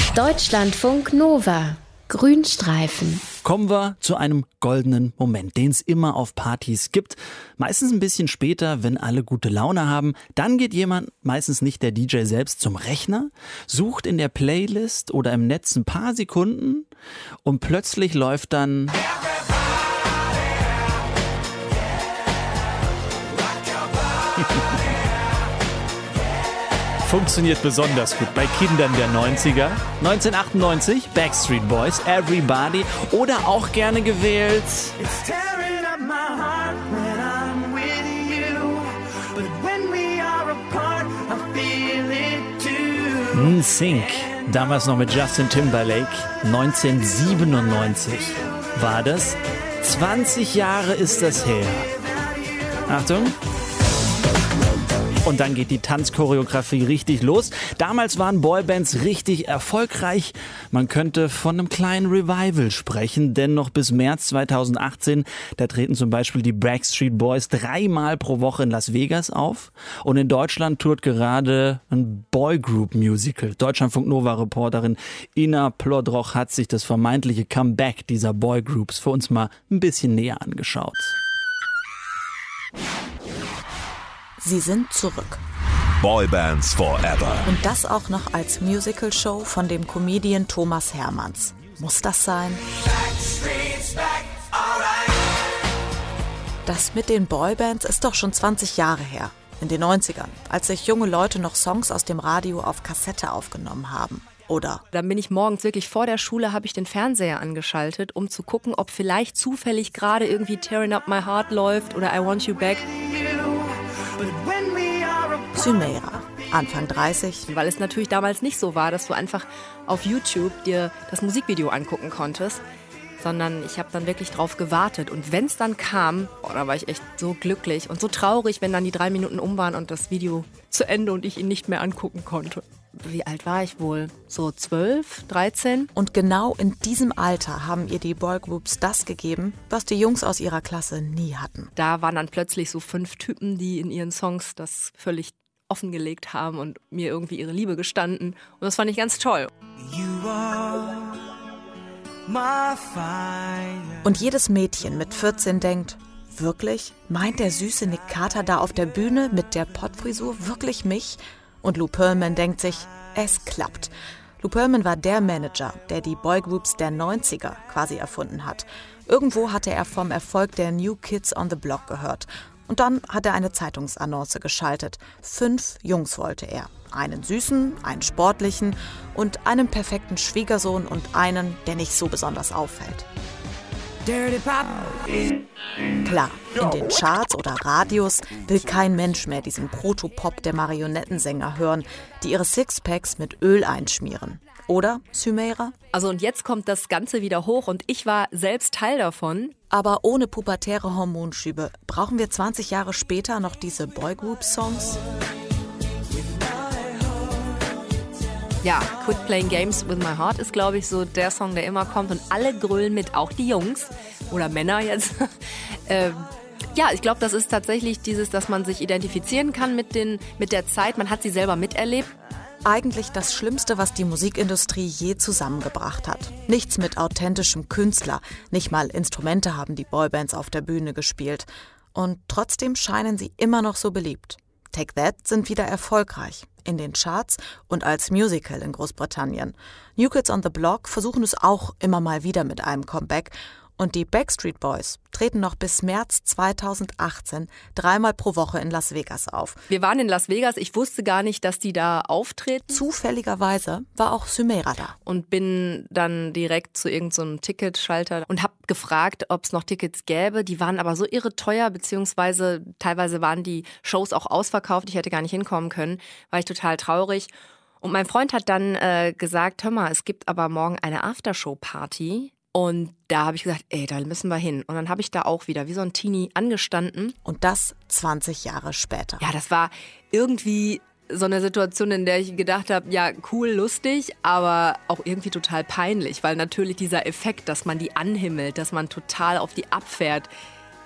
Deutschlandfunk Nova. Grünstreifen. Kommen wir zu einem goldenen Moment, den es immer auf Partys gibt. Meistens ein bisschen später, wenn alle gute Laune haben. Dann geht jemand, meistens nicht der DJ selbst, zum Rechner, sucht in der Playlist oder im Netz ein paar Sekunden und plötzlich läuft dann... Funktioniert besonders gut bei Kindern der 90er. 1998, Backstreet Boys, Everybody oder auch gerne gewählt NSYNC. Damals noch mit Justin Timberlake. 1997 war das. 20 Jahre ist das her. Achtung. Und dann geht die Tanzchoreografie richtig los. Damals waren Boybands richtig erfolgreich. Man könnte von einem kleinen Revival sprechen, denn noch bis März 2018, da treten zum Beispiel die Backstreet Boys 3-mal pro Woche in Las Vegas auf. Und in Deutschland tourt gerade ein Boygroup-Musical. Deutschlandfunk Nova-Reporterin Ina Plodroch hat sich das vermeintliche Comeback dieser Boygroups für uns mal ein bisschen näher angeschaut. Sie sind zurück. Boybands Forever. Und das auch noch als Musical-Show von dem Comedian Thomas Hermanns. Muss das sein? Das mit den Boybands ist doch schon 20 Jahre her. In den 90ern, als sich junge Leute noch Songs aus dem Radio auf Kassette aufgenommen haben. Oder? Dann bin ich morgens wirklich vor der Schule, habe ich den Fernseher angeschaltet, um zu gucken, ob vielleicht zufällig gerade irgendwie Tearing Up My Heart läuft oder I Want You Back. Sümeyra, Anfang 30. Weil es natürlich damals nicht so war, dass du einfach auf YouTube dir das Musikvideo angucken konntest, sondern ich habe dann wirklich drauf gewartet. Und wenn es dann kam, da war ich echt so glücklich und so traurig, wenn dann die 3 Minuten um waren und das Video zu Ende und ich ihn nicht mehr angucken konnte. Wie alt war ich wohl? So 12, 13? Und genau in diesem Alter haben ihr die Boygroups das gegeben, was die Jungs aus ihrer Klasse nie hatten. Da waren dann plötzlich so 5 Typen, die in ihren Songs das völlig offengelegt haben und mir irgendwie ihre Liebe gestanden. Und das fand ich ganz toll. Und jedes Mädchen mit 14 denkt, wirklich? Meint der süße Nick Carter da auf der Bühne mit der Pottfrisur wirklich mich? Und Lou Pearlman denkt sich, es klappt. Lou Pearlman war der Manager, der die Boygroups der 90er quasi erfunden hat. Irgendwo hatte er vom Erfolg der New Kids on the Block gehört. Und dann hat er eine Zeitungsannonce geschaltet. 5 Jungs wollte er. Einen süßen, einen sportlichen und einen perfekten Schwiegersohn und einen, der nicht so besonders auffällt. Klar, in den Charts oder Radios will kein Mensch mehr diesen Protopop der Marionettensänger hören, die ihre Sixpacks mit Öl einschmieren. Oder, Sümeyra? Also und jetzt kommt das Ganze wieder hoch und ich war selbst Teil davon. Aber ohne pubertäre Hormonschübe brauchen wir 20 Jahre später noch diese Boygroup-Songs? Ja, Quit Playing Games with My Heart ist, glaube ich, so der Song, der immer kommt. Und alle grölen mit, auch die Jungs oder Männer jetzt. Ja, ich glaube, das ist tatsächlich dieses, dass man sich identifizieren kann mit der Zeit. Man hat sie selber miterlebt. Eigentlich das Schlimmste, was die Musikindustrie je zusammengebracht hat. Nichts mit authentischem Künstler. Nicht mal Instrumente haben die Boybands auf der Bühne gespielt. Und trotzdem scheinen sie immer noch so beliebt. Take That sind wieder erfolgreich. In den Charts und als Musical in Großbritannien. New Kids on the Block versuchen es auch immer mal wieder mit einem Comeback. Und die Backstreet Boys treten noch bis März 2018 3-mal pro Woche in Las Vegas auf. Wir waren in Las Vegas, ich wusste gar nicht, dass die da auftreten. Zufälligerweise war auch Sümeyra da. Und bin dann direkt zu irgendeinem Ticketschalter und habe gefragt, ob es noch Tickets gäbe. Die waren aber so irre teuer, beziehungsweise teilweise waren die Shows auch ausverkauft. Ich hätte gar nicht hinkommen können, war ich total traurig. Und mein Freund hat dann gesagt, hör mal, es gibt aber morgen eine Aftershow-Party. Und da habe ich gesagt, da müssen wir hin. Und dann habe ich da auch wieder wie so ein Teenie angestanden. Und das 20 Jahre später. Ja, das war irgendwie so eine Situation, in der ich gedacht habe, ja, cool, lustig, aber auch irgendwie total peinlich. Weil natürlich dieser Effekt, dass man die anhimmelt, dass man total auf die abfährt,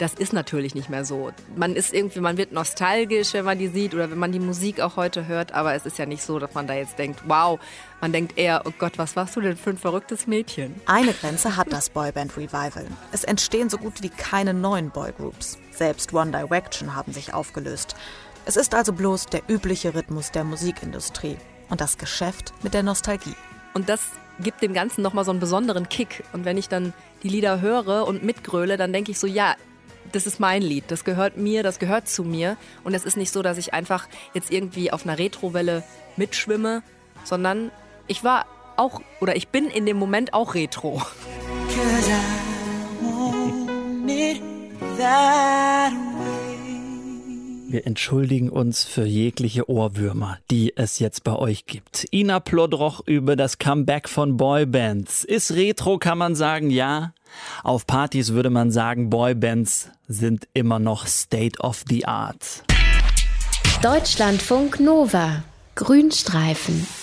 das ist natürlich nicht mehr so. Man wird nostalgisch, wenn man die sieht oder wenn man die Musik auch heute hört, aber es ist ja nicht so, dass man da jetzt denkt, wow, man denkt eher, oh Gott, was warst du denn für ein verrücktes Mädchen? Eine Grenze hat das Boyband-Revival. Es entstehen so gut wie keine neuen Boygroups. Selbst One Direction haben sich aufgelöst. Es ist also bloß der übliche Rhythmus der Musikindustrie und das Geschäft mit der Nostalgie. Und das gibt dem Ganzen nochmal so einen besonderen Kick. Und wenn ich dann die Lieder höre und mitgröle, dann denke ich so, ja, das ist mein Lied, das gehört mir, das gehört zu mir. Und es ist nicht so, dass ich einfach jetzt irgendwie auf einer Retrowelle mitschwimme, sondern ich bin in dem Moment auch Retro. Wir entschuldigen uns für jegliche Ohrwürmer, die es jetzt bei euch gibt. Ina Plodroch über das Comeback von Boybands. Ist Retro, kann man sagen, ja. Auf Partys würde man sagen, Boybands sind immer noch State of the Art. Deutschlandfunk Nova. Grünstreifen.